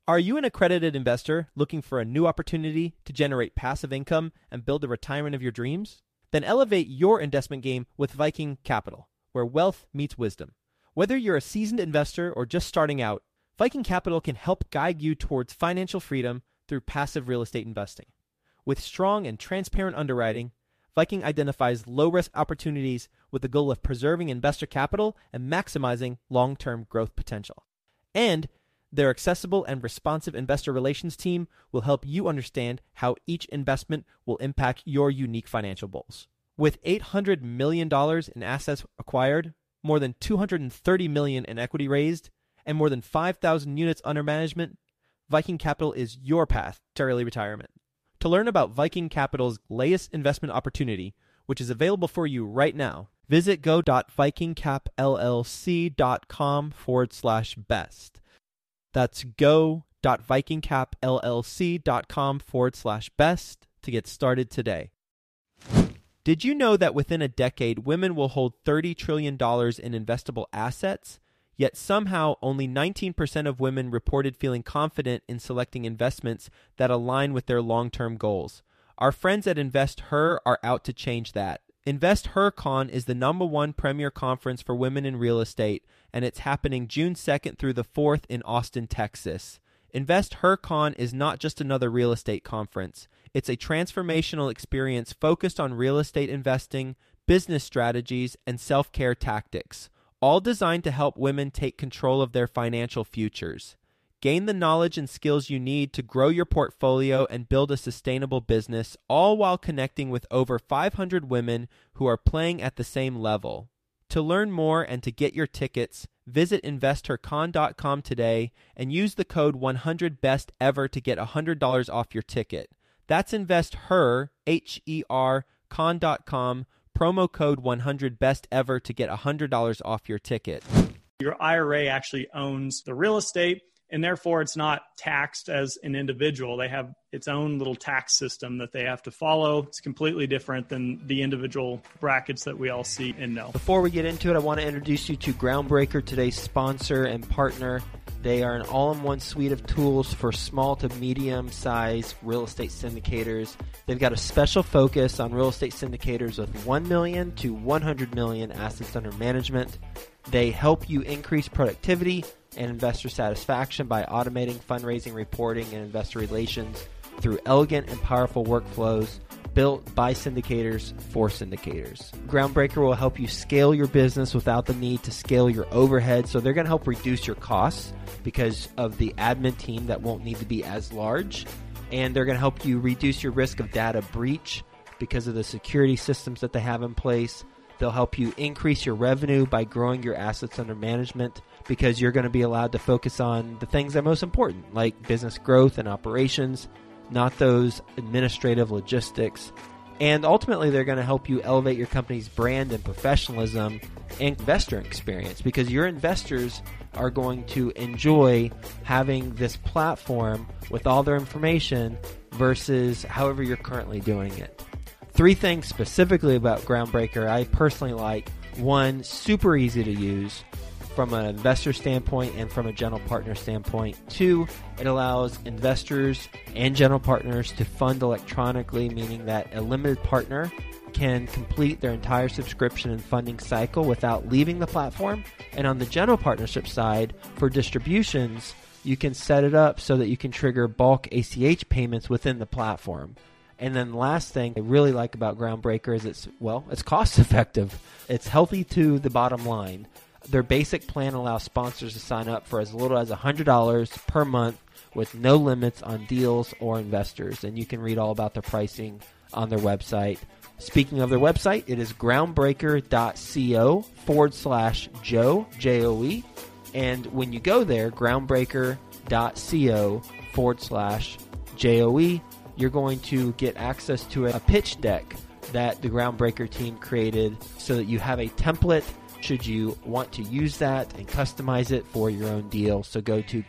Are you an accredited investor looking for a new opportunity to generate passive income and build the retirement of your dreams? Then elevate your investment game with Viking Capital, where wealth meets wisdom. Whether you're a seasoned investor or just starting out, Viking Capital can help guide you towards financial freedom through passive real estate investing. With strong and transparent underwriting, Viking identifies low-risk opportunities with the goal of preserving investor capital and maximizing long-term growth potential. And their accessible and responsive investor relations team will help you understand how each investment will impact your unique financial goals. With $800 million in assets acquired, more than $230 million in equity raised, and more than 5,000 units under management, Viking Capital is your path to early retirement. To learn about Viking Capital's latest investment opportunity, which is available for you right now, visit go.vikingcapllc.com/best. That's go.vikingcapllc.com/best to get started today. Did you know that within a decade, women will hold $30 trillion in investable assets? Yet somehow only 19% of women reported feeling confident in selecting investments that align with their long-term goals. Our friends at InvestHer are out to change that. InvestHerCon is the #1 premier conference for women in real estate, and it's happening June 2nd through the 4th in Austin, Texas. InvestHerCon is not just another real estate conference. It's a transformational experience focused on real estate investing, business strategies, and self-care tactics, all designed to help women take control of their financial futures. Gain the knowledge and skills you need to grow your portfolio and build a sustainable business, all while connecting with over 500 women who are playing at the same level. To learn more and to get your tickets, visit InvestHerCon.com today and use the code 100BESTEVER to get $100 off your ticket. That's InvestHer, H-E-R, con.com, promo code 100BESTEVER to get $100 off your ticket. Your IRA actually owns the real estate, and therefore it's not taxed as an individual. They have its own little tax system that they have to follow. It's completely different than the individual brackets that we all see and know. Before we get into it, I want to introduce you to Groundbreaker, today's sponsor and partner. They are an all-in-one suite of tools for small to medium-sized real estate syndicators. They've got a special focus on real estate syndicators with 1 million to 100 million assets under management. They help you increase productivity and investor satisfaction by automating fundraising, reporting, and investor relations through elegant and powerful workflows built by syndicators for syndicators. Groundbreaker will help you scale your business without the need to scale your overhead. So they're going to help reduce your costs because of the admin team that won't need to be as large. And they're going to help you reduce your risk of data breach because of the security systems that they have in place. They'll help you increase your revenue by growing your assets under management because you're going to be allowed to focus on the things that are most important, like business growth and operations, not those administrative logistics. And ultimately, they're going to help you elevate your company's brand and professionalism and investor experience because your investors are going to enjoy having this platform with all their information versus however you're currently doing it. 3 things specifically about Groundbreaker I personally like. 1, super easy to use from an investor standpoint and from a general partner standpoint. 2, it allows investors and general partners to fund electronically, meaning that a limited partner can complete their entire subscription and funding cycle without leaving the platform. And on the general partnership side, for distributions, you can set it up so that you can trigger bulk ACH payments within the platform. And then the last thing I really like about Groundbreaker is it's cost effective. It's healthy to the bottom line. Their basic plan allows sponsors to sign up for as little as $100 per month with no limits on deals or investors. And you can read all about their pricing on their website. Speaking of their website, it is groundbreaker.co/Joe, J-O-E. And when you go there, groundbreaker.co/Joe, you're going to get access to a pitch deck that the Groundbreaker team created so that you have a template should you want to use that and customize it for your own deal. So go to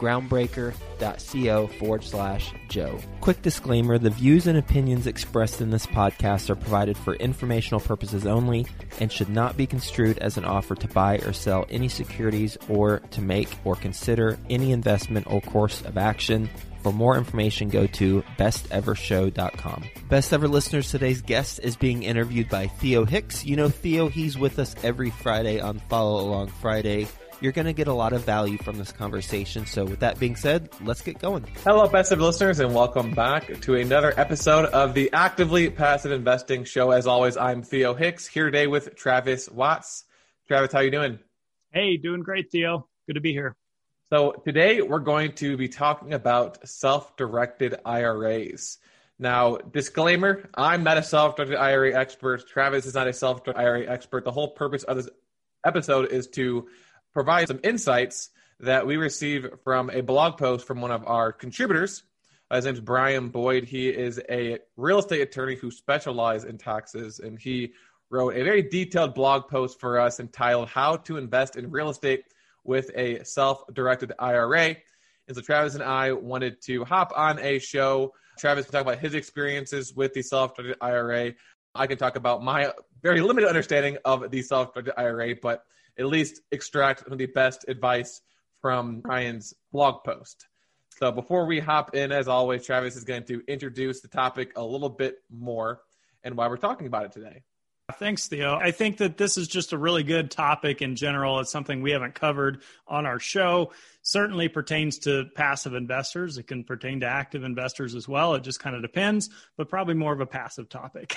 groundbreaker.co/Joe. Quick disclaimer, the views and opinions expressed in this podcast are provided for informational purposes only and should not be construed as an offer to buy or sell any securities or to make or consider any investment or course of action. For more information, go to bestevershow.com. Best Ever listeners, today's guest is being interviewed by Theo Hicks. You know Theo, he's with us every Friday on Follow Along Friday. You're going to get a lot of value from this conversation. So with that being said, let's get going. Hello, Best Ever listeners, and welcome back to another episode of the Actively Passive Investing Show. As always, I'm Theo Hicks, here today with Travis Watts. Travis, how you doing? Hey, doing great, Theo. Good to be here. So today we're going to be talking about self-directed IRAs. Now, disclaimer, I'm not a self-directed IRA expert. Travis is not a self-directed IRA expert. The whole purpose of this episode is to provide some insights that we receive from a blog post from one of our contributors. His name is Brian Boyd. He is a real estate attorney who specializes in taxes, and he wrote a very detailed blog post for us entitled How to Invest in Real Estate with a Self-Directed IRA. And so Travis and I wanted to hop on a show. Travis can talk about his experiences with the self-directed IRA. I can talk about my very limited understanding of the self-directed IRA, but at least extract some of the best advice from Ryan's blog post. So before we hop in, as always, Travis is going to introduce the topic a little bit more and why we're talking about it today. Thanks, Theo. I think that this is just a really good topic in general. It's something we haven't covered on our show. Certainly pertains to passive investors. It can pertain to active investors as well. It just kind of depends, but probably more of a passive topic.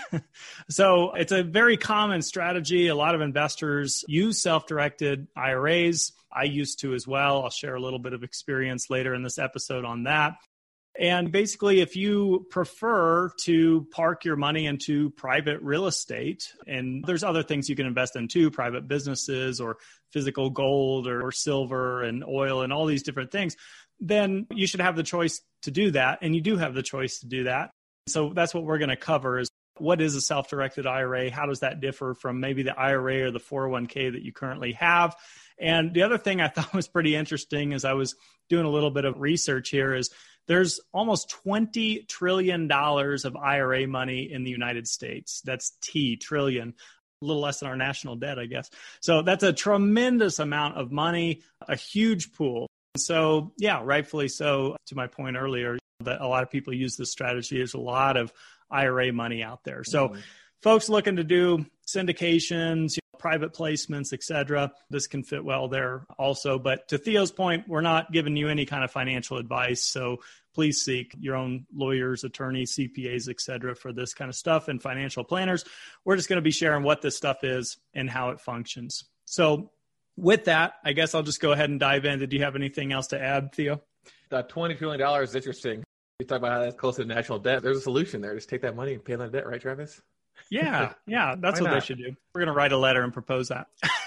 So it's a very common strategy. A lot of investors use self-directed IRAs. I used to as well. I'll share a little bit of experience later in this episode on that. And basically, if you prefer to park your money into private real estate, and there's other things you can invest in too, private businesses or physical gold or silver and oil and all these different things, then you should have the choice to do that. And you do have the choice to do that. So that's what we're going to cover is what is a self-directed IRA? How does that differ from maybe the IRA or the 401k that you currently have? And the other thing I thought was pretty interesting as I was doing a little bit of research here is there's almost $20 trillion of IRA money in the United States. That's trillion, a little less than our national debt, I guess. So that's a tremendous amount of money, a huge pool. So yeah, rightfully so. To my point earlier, that a lot of people use this strategy. There's a lot of IRA money out there. So folks looking to do syndications, private placements, et cetera, this can fit well there also. But to Theo's point, we're not giving you any kind of financial advice. So please seek your own lawyers, attorneys, CPAs, et cetera, for this kind of stuff and financial planners. We're just going to be sharing what this stuff is and how it functions. So with that, I guess I'll just go ahead and dive in. Did you have anything else to add, Theo? That $20 trillion is interesting. You talk about how that's close to national debt. There's a solution there. Just take that money and pay on that debt, right, Travis? Yeah, that's what they should do. We're going to write a letter and propose that.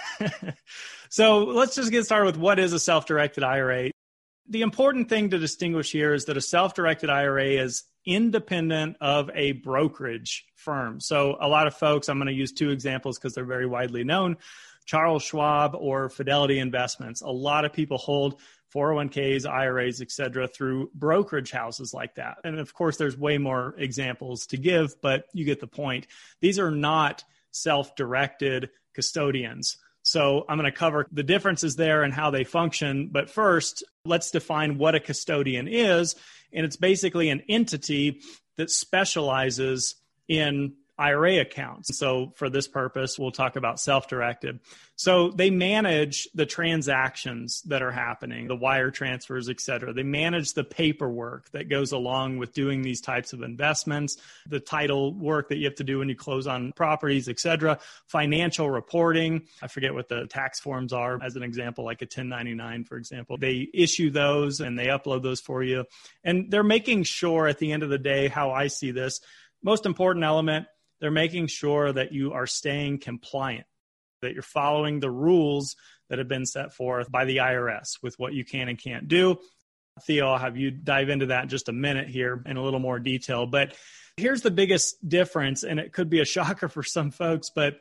So let's just get started with what is a self-directed IRA. The important thing to distinguish here is that a self-directed IRA is independent of a brokerage firm. So a lot of folks, I'm going to use two examples because they're very widely known, Charles Schwab or Fidelity Investments. A lot of people hold 401ks, IRAs, et cetera, through brokerage houses like that. And of course, there's way more examples to give, but you get the point. These are not self-directed custodians. So I'm going to cover the differences there and how they function. But first, let's define what a custodian is. And it's basically an entity that specializes in IRA accounts. So for this purpose, we'll talk about self-directed. So they manage the transactions that are happening, the wire transfers, et cetera. They manage the paperwork that goes along with doing these types of investments, the title work that you have to do when you close on properties, et cetera, financial reporting. I forget what the tax forms are as an example, like a 1099, for example. They issue those and they upload those for you. And they're making sure at the end of the day, how I see this, most important element, they're making sure that you are staying compliant, that you're following the rules that have been set forth by the IRS with what you can and can't do. Theo, I'll have you dive into that in just a minute here in a little more detail. But here's the biggest difference, and it could be a shocker for some folks, but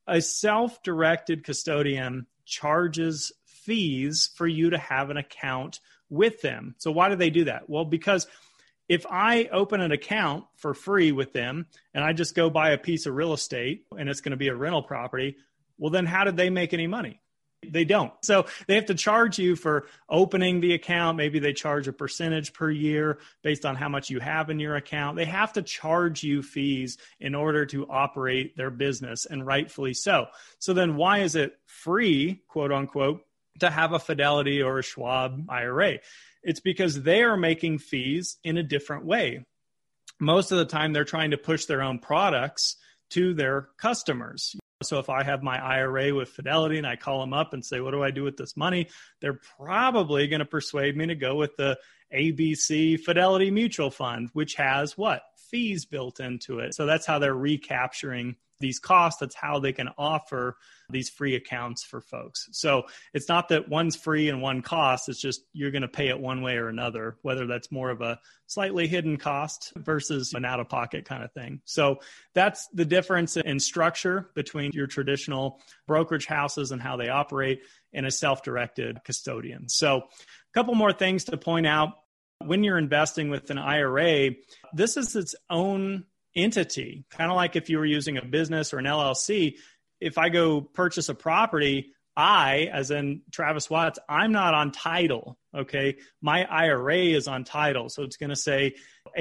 A self-directed custodian charges fees for you to have an account with them. So why do they do that? Well, because if I open an account for free with them and I just go buy a piece of real estate and it's going to be a rental property, well, then how did they make any money? They don't. So they have to charge you for opening the account. Maybe they charge a percentage per year based on how much you have in your account. They have to charge you fees in order to operate their business, and rightfully so. So then why is it free, quote unquote, to have a Fidelity or a Schwab IRA? It's because they are making fees in a different way. Most of the time, they're trying to push their own products to their customers. So if I have my IRA with Fidelity and I call them up and say, what do I do with this money? They're probably going to persuade me to go with the ABC Fidelity Mutual Fund, which has what? Fees built into it. So that's how they're recapturing these costs. That's how they can offer these free accounts for folks. So it's not that one's free and one costs. It's just you're going to pay it one way or another, whether that's more of a slightly hidden cost versus an out-of-pocket kind of thing. So that's the difference in structure between your traditional brokerage houses and how they operate and a self-directed custodian. So a couple more things to point out. When you're investing with an IRA, this is its own entity, kind of like if you were using a business or an LLC. If I go purchase a property, I, as in Travis Watts, I'm not on title, okay? My IRA is on title. So it's going to say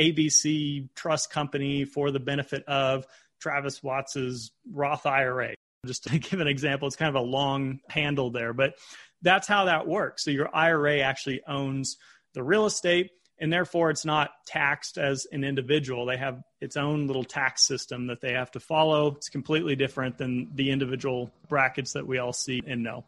ABC Trust Company for the benefit of Travis Watts's Roth IRA. Just to give an example, it's kind of a long handle there, but that's how that works. So your IRA actually owns the real estate, and therefore it's not taxed as an individual. They have its own little tax system that they have to follow. It's completely different than the individual brackets that we all see and know.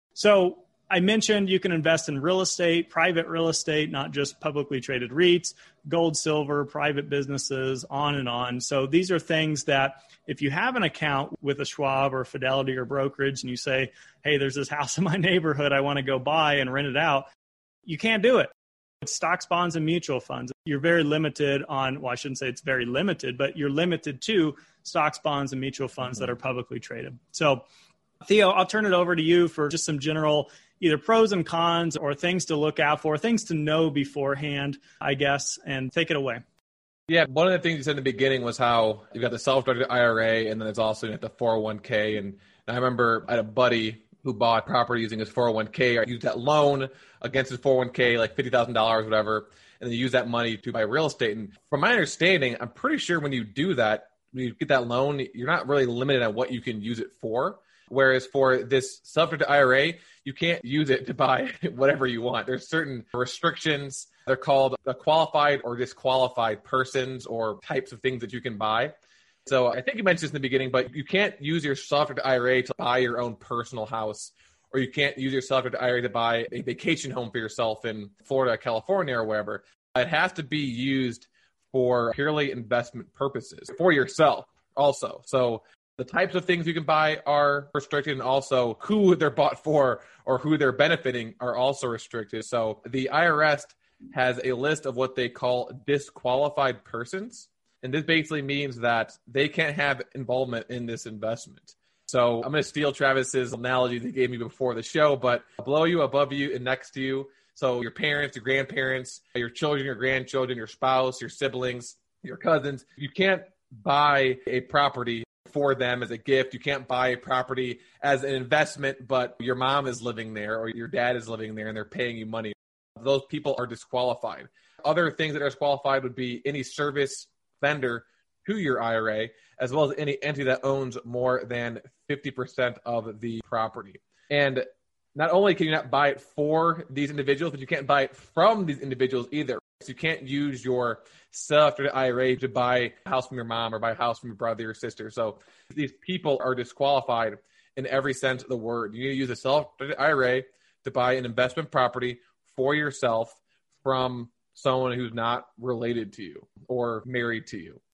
So I mentioned you can invest in real estate, private real estate, not just publicly traded REITs, gold, silver, private businesses, on and on. So these are things that if you have an account with a Schwab or Fidelity or brokerage and you say, hey, there's this house in my neighborhood I want to go buy and rent it out, you can't do it. It's stocks, bonds, and mutual funds. You're very limited on, well, I shouldn't say it's very limited, but you're limited to stocks, bonds, and mutual funds that are publicly traded. So, Theo, I'll turn it over to you for just some general either pros and cons or things to look out for, things to know beforehand, I guess, and take it away. Yeah, one of the things you said in the beginning was how you've got the self-directed IRA, and then there's also the 401k. And I remember I had a buddy who bought property using his 401k, or used that loan against his 401k, like $50,000, whatever, and then use that money to buy real estate. And from my understanding, I'm pretty sure when you do that, when you get that loan, you're not really limited on what you can use it for. Whereas for this self-directed IRA, you can't use it to buy whatever you want. There's certain restrictions. They're called qualified or disqualified persons or types of things that you can buy. So I think you mentioned this in the beginning, but you can't use your self-directed IRA to buy your own personal house, or you can't use your self-directed IRA to buy a vacation home for yourself in Florida, California, or wherever. It has to be used for purely investment purposes for yourself also. So the types of things you can buy are restricted, and also who they're bought for or who they're benefiting are also restricted. So the IRS has a list of what they call disqualified persons. And this basically means that they can't have involvement in this investment. So I'm going to steal Travis's analogy that he gave me before the show, but below you, above you, and next to you. So your parents, your grandparents, your children, your grandchildren, your spouse, your siblings, your cousins. You can't buy a property for them as a gift. You can't buy a property as an investment, but your mom is living there or your dad is living there and they're paying you money. Those people are disqualified. Other things that are disqualified would be any service vendor to your IRA, as well as any entity that owns more than 50% of the property. And not only can you not buy it for these individuals, but you can't buy it from these individuals either. So you can't use your self-directed IRA to buy a house from your mom or buy a house from your brother or sister. So these people are disqualified in every sense of the word. You need to use a self-directed IRA to buy an investment property for yourself from someone who's not related to you or married to you.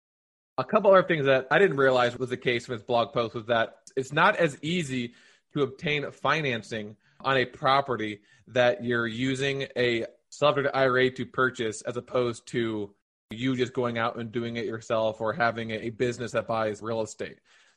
A couple other things that I didn't realize was the case from his blog post was that it's not as easy to obtain financing on a property that you're using a self-directed IRA to purchase, as opposed to you just going out and doing it yourself or having a business that buys real estate.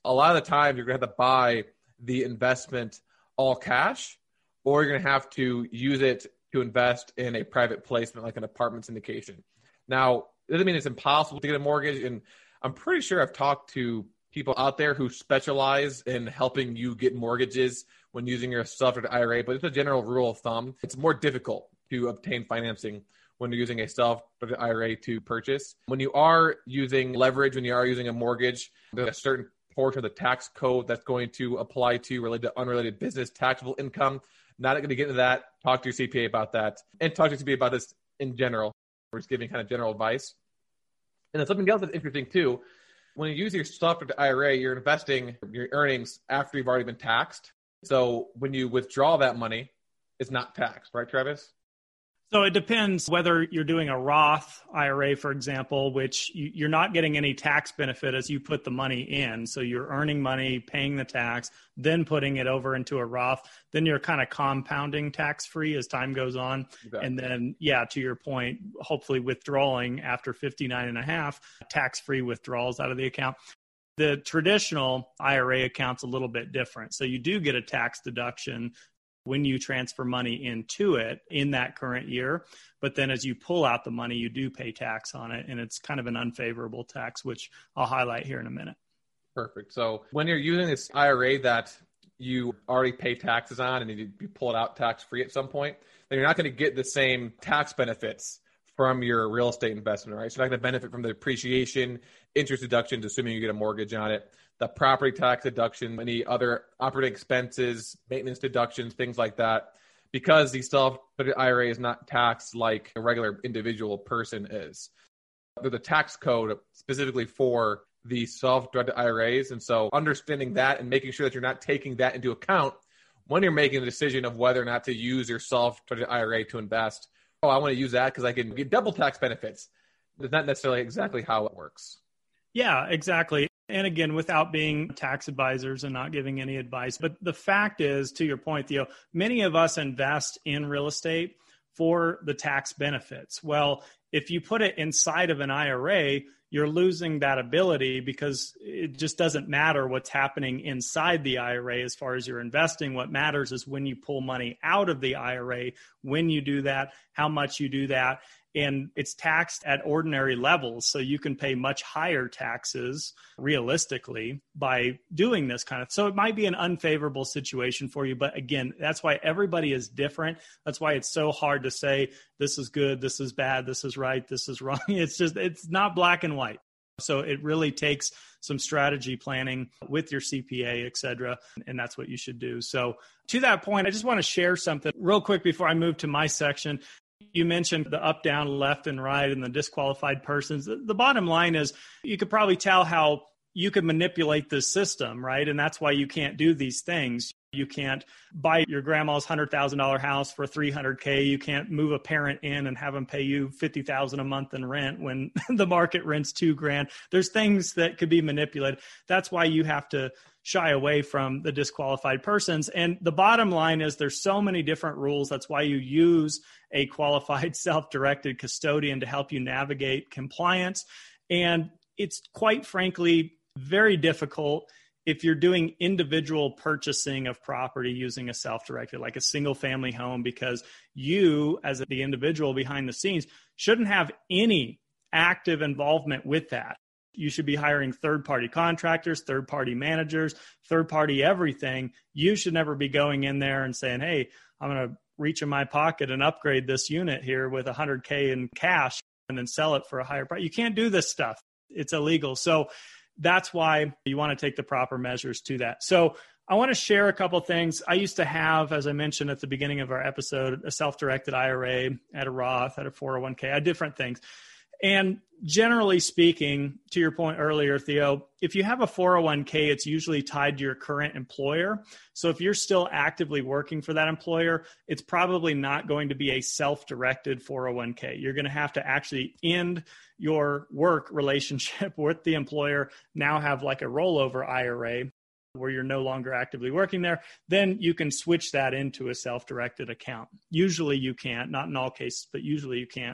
a lot of the time you're going to have to buy the investment all cash, or you're going to have to use it to invest in a private placement like an apartment syndication. Now, it doesn't mean it's impossible to get a mortgage, and I'm pretty sure I've talked to people out there who specialize in helping you get mortgages when using your self-directed IRA, but it's a general rule of thumb. It's more difficult to obtain financing when you're using a self-directed IRA to purchase. When you are using leverage, when you are using a mortgage, there's a certain portion of the tax code that's going to apply to related to unrelated business taxable income. Not going to get into that. Talk to your CPA about that, and talk to your CPA about this in general. We're just giving kind of general advice. And then something else that's interesting too, when you use your self-directed IRA, you're investing your earnings after you've already been taxed. So when you withdraw that money, it's not taxed, right, Travis? So it depends whether you're doing a Roth IRA, for example, which you're not getting any tax benefit as you put the money in. So you're earning money, paying the tax, then putting it over into a Roth. Then you're kind of compounding tax-free as time goes on. Exactly. And then, yeah, to your point, hopefully withdrawing after 59 and a half, tax-free withdrawals out of the account. The traditional IRA account's a little bit different. So you do get a tax deduction when you transfer money into it in that current year. But then as you pull out the money, you do pay tax on it. And it's kind of an unfavorable tax, which I'll highlight here in a minute. Perfect. So when you're using this IRA that you already pay taxes on and you pull it out tax-free at some point, then you're not going to get the same tax benefits from your real estate investment, right? So you're not going to benefit from the depreciation, interest deductions, assuming you get a mortgage on it, the property tax deduction, any other operating expenses, maintenance deductions, things like that, because the self-directed IRA is not taxed like a regular individual person is. There's a tax code specifically for the self-directed IRAs, and so understanding that and making sure that you're not taking that into account when you're making the decision of whether or not to use your self-directed IRA to invest. Oh, I want to use that because I can get double tax benefits. That's not necessarily exactly how it works. Yeah, exactly. And again, without being tax advisors and not giving any advice. But the fact is, to your point, Theo, many of us invest in real estate for the tax benefits. Well, if you put it inside of an IRA, you're losing that ability because it just doesn't matter what's happening inside the IRA as far as you're investing. What matters is when you pull money out of the IRA, when you do that, how much you do that. And it's taxed at ordinary levels. So you can pay much higher taxes realistically by doing this kind of. So it might be an unfavorable situation for you. But again, that's why everybody is different. That's why it's so hard to say this is good, this is bad, this is right, this is wrong. It's not black and white. So it really takes some strategy planning with your CPA, et cetera. And that's what you should do. So to that point, I just want to share something real quick before I move to my section. You mentioned the up, down, left, and right, and the disqualified persons. The bottom line is you could probably tell how you could manipulate this system, right? And that's why you can't do these things. You can't buy your grandma's $100,000 house for $300K. You can't move a parent in and have them pay you $50,000 a month in rent when the market rent's $2,000. There's things that could be manipulated. That's why you have to shy away from the disqualified persons. And the bottom line is there's so many different rules. That's why you use a qualified self-directed custodian to help you navigate compliance. And it's quite frankly very difficult if you're doing individual purchasing of property using a self-directed, like a single family home, because you as the individual behind the scenes shouldn't have any active involvement with that. You should be hiring third-party contractors, third-party managers, third-party everything. You should never be going in there and saying, hey, I'm going to reach in my pocket and upgrade this unit here with $100K in cash and then sell it for a higher price. You can't do this stuff. It's illegal. So that's why you want to take the proper measures to that. So I want to share a couple of things. I used to have, as I mentioned at the beginning of our episode, a self-directed IRA, at a Roth, at a 401k, I had different things. And generally speaking, to your point earlier, Theo, if you have a 401k, it's usually tied to your current employer. So if you're still actively working for that employer, it's probably not going to be a self-directed 401k. You're going to have to actually end your work relationship with the employer, now have like a rollover IRA where you're no longer actively working there. Then you can switch that into a self-directed account. Usually you can't, not in all cases, but usually you can't.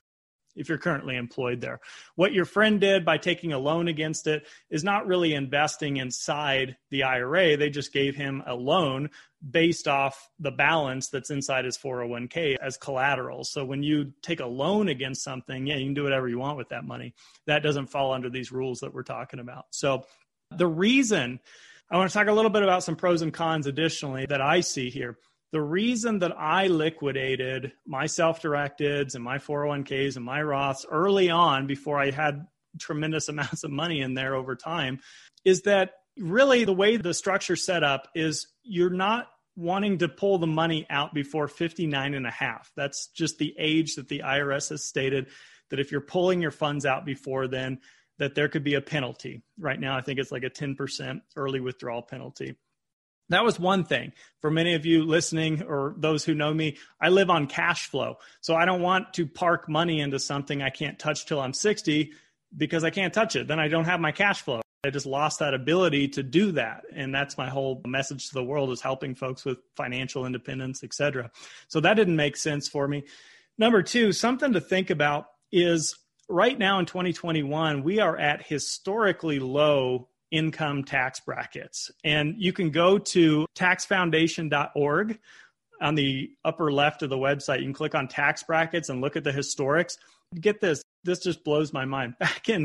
if you're currently employed there. What your friend did by taking a loan against it is not really investing inside the IRA. They just gave him a loan based off the balance that's inside his 401k as collateral. So when you take a loan against something, yeah, you can do whatever you want with that money. That doesn't fall under these rules that we're talking about. So the reason I want to talk a little bit about some pros and cons additionally that I see here. The reason that I liquidated my self-directeds and my 401ks and my Roths early on before I had tremendous amounts of money in there over time is that really the way the structure's set up is you're not wanting to pull the money out before 59 and a half. That's just the age that the IRS has stated that if you're pulling your funds out before then, that there could be a penalty. Right now, I think it's like a 10% early withdrawal penalty. That was one thing. For many of you listening or those who know me, I live on cash flow. So I don't want to park money into something I can't touch till I'm 60 because I can't touch it. Then I don't have my cash flow. I just lost that ability to do that. And that's my whole message to the world, is helping folks with financial independence, et cetera. So that didn't make sense for me. Number two, something to think about is right now in 2021, we are at historically low income tax brackets. And you can go to taxfoundation.org on the upper left of the website. You can click on tax brackets and look at the historics. Get this. This just blows my mind. Back in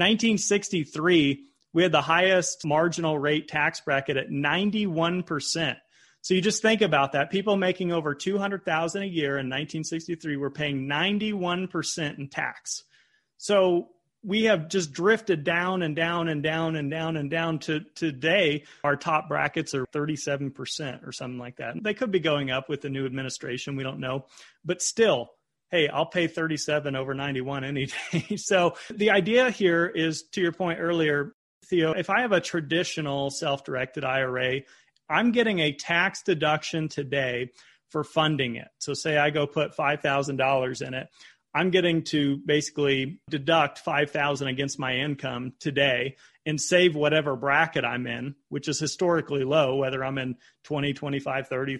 1963, we had the highest marginal rate tax bracket at 91%. So you just think about that. People making over $200,000 a year in 1963 were paying 91% in tax. So we have just drifted down and down and down and down and down to today. Our top brackets are 37% or something like that. They could be going up with the new administration. We don't know. But still, hey, I'll pay 37 over 91 any day. So the idea here is, to your point earlier, Theo, if I have a traditional self-directed IRA, I'm getting a tax deduction today for funding it. So say I go put $5,000 in it. I'm getting to basically deduct $5,000 against my income today and save whatever bracket I'm in, which is historically low, whether I'm in 20, 25, 30,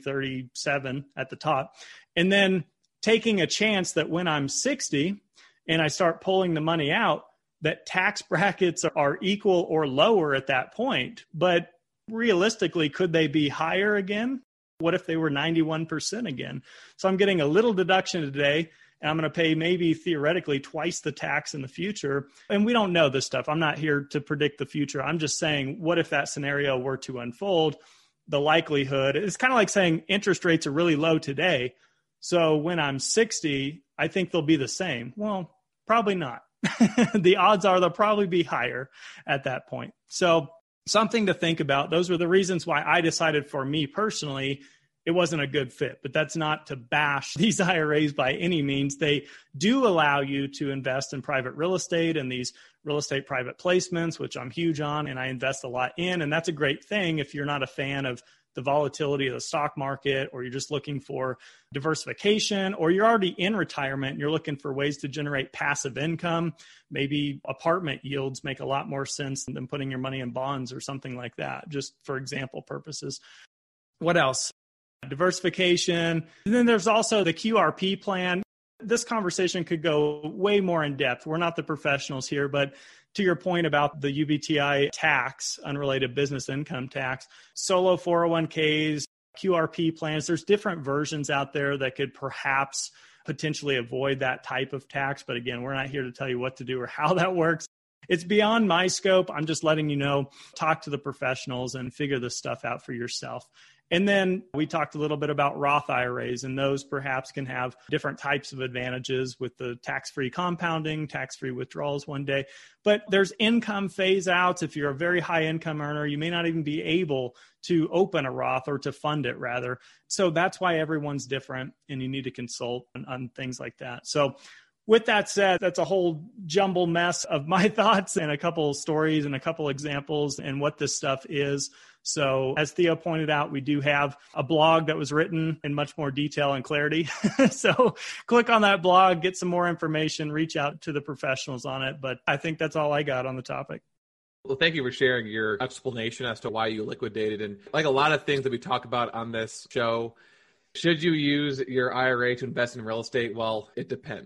37 at the top. And then taking a chance that when I'm 60 and I start pulling the money out, that tax brackets are equal or lower at that point. But realistically, could they be higher again? What if they were 91% again? So I'm getting a little deduction today, and I'm going to pay maybe theoretically twice the tax in the future. And we don't know this stuff. I'm not here to predict the future. I'm just saying, what if that scenario were to unfold? The likelihood, it's kind of like saying interest rates are really low today. So when I'm 60, I think they'll be the same. Well, probably not. The odds are they'll probably be higher at that point. So something to think about. Those were the reasons why I decided, for me personally, it wasn't a good fit. But that's not to bash these IRAs by any means. They do allow you to invest in private real estate and these real estate private placements, which I'm huge on and I invest a lot in. And that's a great thing if you're not a fan of the volatility of the stock market, or you're just looking for diversification, or you're already in retirement and you're looking for ways to generate passive income. Maybe apartment yields make a lot more sense than putting your money in bonds or something like that, just for example purposes. What else? Diversification. And then there's also the QRP plan. This conversation could go way more in depth. We're not the professionals here, but to your point about the UBTI tax, unrelated business income tax, solo 401ks, QRP plans, there's different versions out there that could perhaps potentially avoid that type of tax. But again, we're not here to tell you what to do or how that works. It's beyond my scope. I'm just letting you know, talk to the professionals and figure this stuff out for yourself. And then we talked a little bit about Roth IRAs, and those perhaps can have different types of advantages with the tax-free compounding, tax-free withdrawals one day. But there's income phase outs. If you're a very high income earner, you may not even be able to open a Roth or to fund it rather. So that's why everyone's different, and you need to consult on things like that. So with that said, that's a whole jumble mess of my thoughts and a couple of stories and a couple examples and what this stuff is. So as Theo pointed out, we do have a blog that was written in much more detail and clarity. So click on that blog, get some more information, reach out to the professionals on it. But I think that's all I got on the topic. Well, thank you for sharing your explanation as to why you liquidated. And like a lot of things that we talk about on this show, should you use your IRA to invest in real estate? Well, it depends.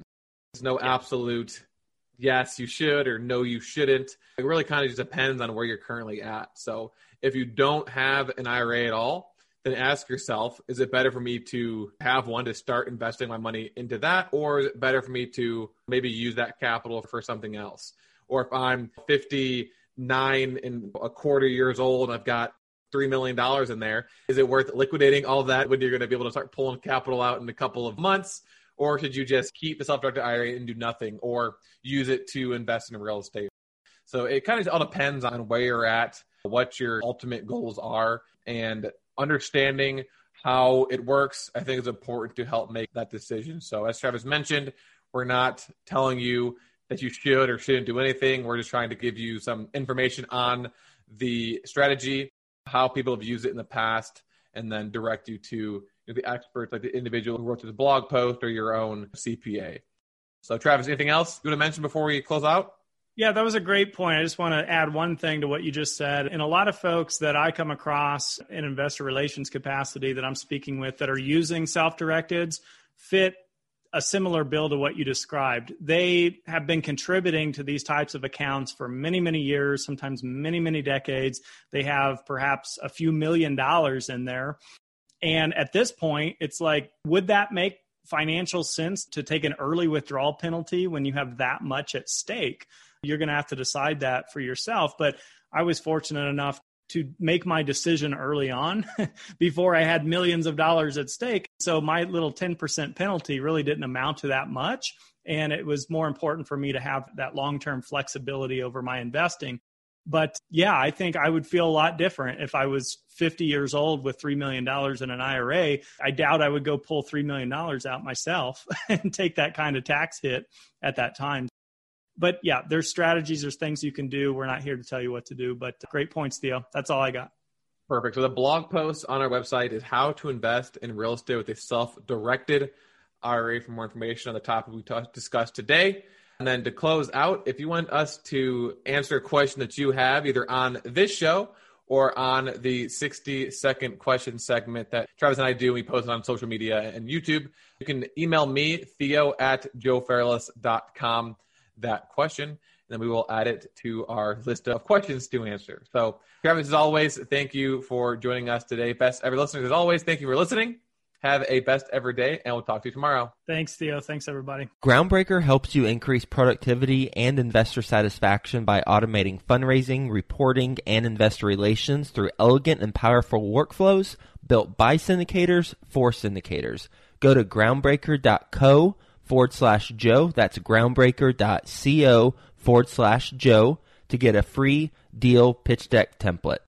There's no absolute yes, you should or no, you shouldn't. It really kind of just depends on where you're currently at. So if you don't have an IRA at all, then ask yourself, is it better for me to have one to start investing my money into that? Or is it better for me to maybe use that capital for something else? Or if I'm 59 and a quarter years old and I've got $3 million in there, is it worth liquidating all of that when you're going to be able to start pulling capital out in a couple of months? Or should you just keep the self-directed IRA and do nothing, or use it to invest in real estate? So it kind of all depends on where you're at, what your ultimate goals are, and understanding how it works, I think, is important to help make that decision. So as Travis mentioned, we're not telling you that you should or shouldn't do anything. We're just trying to give you some information on the strategy, how people have used it in the past, and then direct you to the experts, like the individual who wrote this blog post or your own CPA. So Travis, anything else you want to mention before we close out? Yeah, that was a great point. I just want to add one thing to what you just said. And a lot of folks that I come across in investor relations capacity that I'm speaking with that are using self-directeds fit a similar bill to what you described. They have been contributing to these types of accounts for many, many years, sometimes many, many decades. They have perhaps a few $1 million in there. And at this point, it's like, would that make financial sense to take an early withdrawal penalty when you have that much at stake? You're going to have to decide that for yourself. But I was fortunate enough to make my decision early on before I had millions of dollars at stake. So my little 10% penalty really didn't amount to that much. And it was more important for me to have that long-term flexibility over my investing. But yeah, I think I would feel a lot different if I was 50 years old with $3 million in an IRA. I doubt I would go pull $3 million out myself and take that kind of tax hit at that time. But yeah, there's strategies, there's things you can do. We're not here to tell you what to do, but great points, Theo. That's all I got. Perfect. So the blog post on our website is how to invest in real estate with a self-directed IRA for more information on the topic we discussed today. And then to close out, if you want us to answer a question that you have either on this show or on the 60-second question segment that Travis and I do, we post it on social media and YouTube, you can email me, theo@joefairless.com, that question, and then we will add it to our list of questions to answer. So Travis, as always, thank you for joining us today. Best ever listeners, as always, thank you for listening. Have a best ever day, and we'll talk to you tomorrow. Thanks, Theo. Thanks, everybody. Groundbreaker helps you increase productivity and investor satisfaction by automating fundraising, reporting, and investor relations through elegant and powerful workflows built by syndicators for syndicators. Go to groundbreaker.co/Joe. That's groundbreaker.co/Joe to get a free deal pitch deck template.